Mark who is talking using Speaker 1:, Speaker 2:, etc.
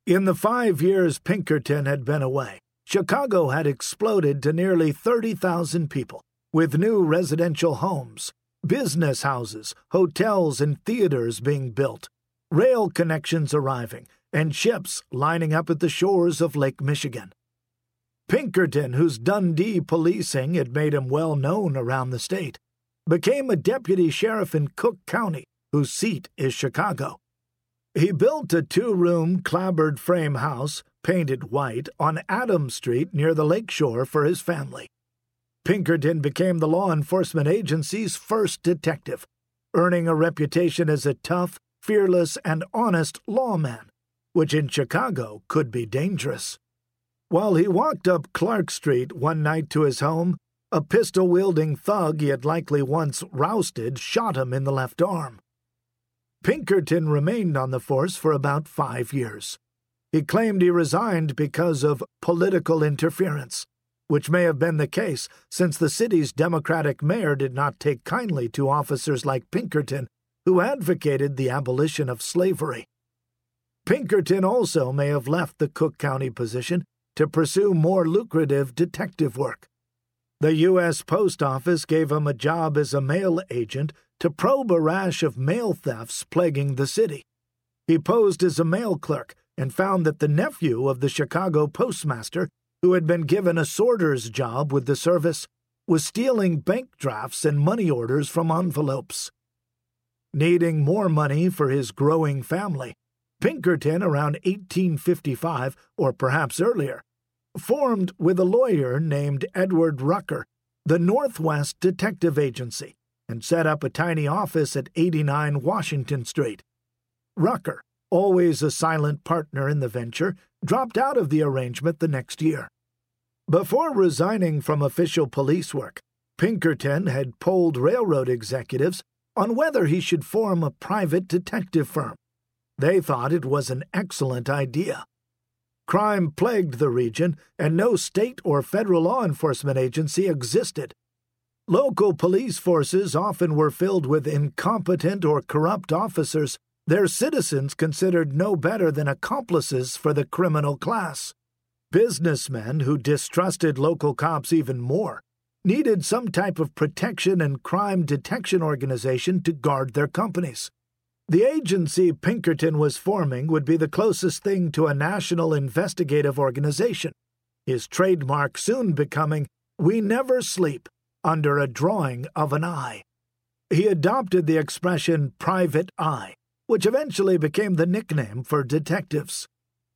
Speaker 1: In the 5 years Pinkerton had been away, Chicago had exploded to nearly 30,000 people, with new residential homes, business houses, hotels, and theaters being built, rail connections arriving, and ships lining up at the shores of Lake Michigan. Pinkerton, whose Dundee policing had made him well known around the state, became a deputy sheriff in Cook County, whose seat is Chicago. He built a 2-room clapboard frame house, painted white, on Adams Street near the lakeshore for his family. Pinkerton became the law enforcement agency's first detective, earning a reputation as a tough, fearless, and honest lawman, which in Chicago could be dangerous. While he walked up Clark Street one night to his home, a pistol-wielding thug he had likely once rousted shot him in the left arm. Pinkerton remained on the force for about 5 years. He claimed he resigned because of political interference, which may have been the case since the city's Democratic mayor did not take kindly to officers like Pinkerton, who advocated the abolition of slavery. Pinkerton also may have left the Cook County position to pursue more lucrative detective work. The U.S. Post Office gave him a job as a mail agent to probe a rash of mail thefts plaguing the city. He posed as a mail clerk and found that the nephew of the Chicago postmaster, who had been given a sorter's job with the service, was stealing bank drafts and money orders from envelopes. Needing more money for his growing family, Pinkerton, around 1855, or perhaps earlier, formed with a lawyer named Edward Rucker the Northwest Detective Agency and set up a tiny office at 89 Washington Street. Rucker, always a silent partner in the venture, dropped out of the arrangement the next year. Before resigning from official police work, Pinkerton had polled railroad executives on whether he should form a private detective firm. They thought it was an excellent idea. Crime plagued the region, and no state or federal law enforcement agency existed. Local police forces often were filled with incompetent or corrupt officers their citizens considered no better than accomplices for the criminal class. Businessmen who distrusted local cops even more needed some type of protection and crime detection organization to guard their companies. The agency Pinkerton was forming would be the closest thing to a national investigative organization, his trademark soon becoming "We Never Sleep" under a drawing of an eye. He adopted the expression "private eye," which eventually became the nickname for detectives.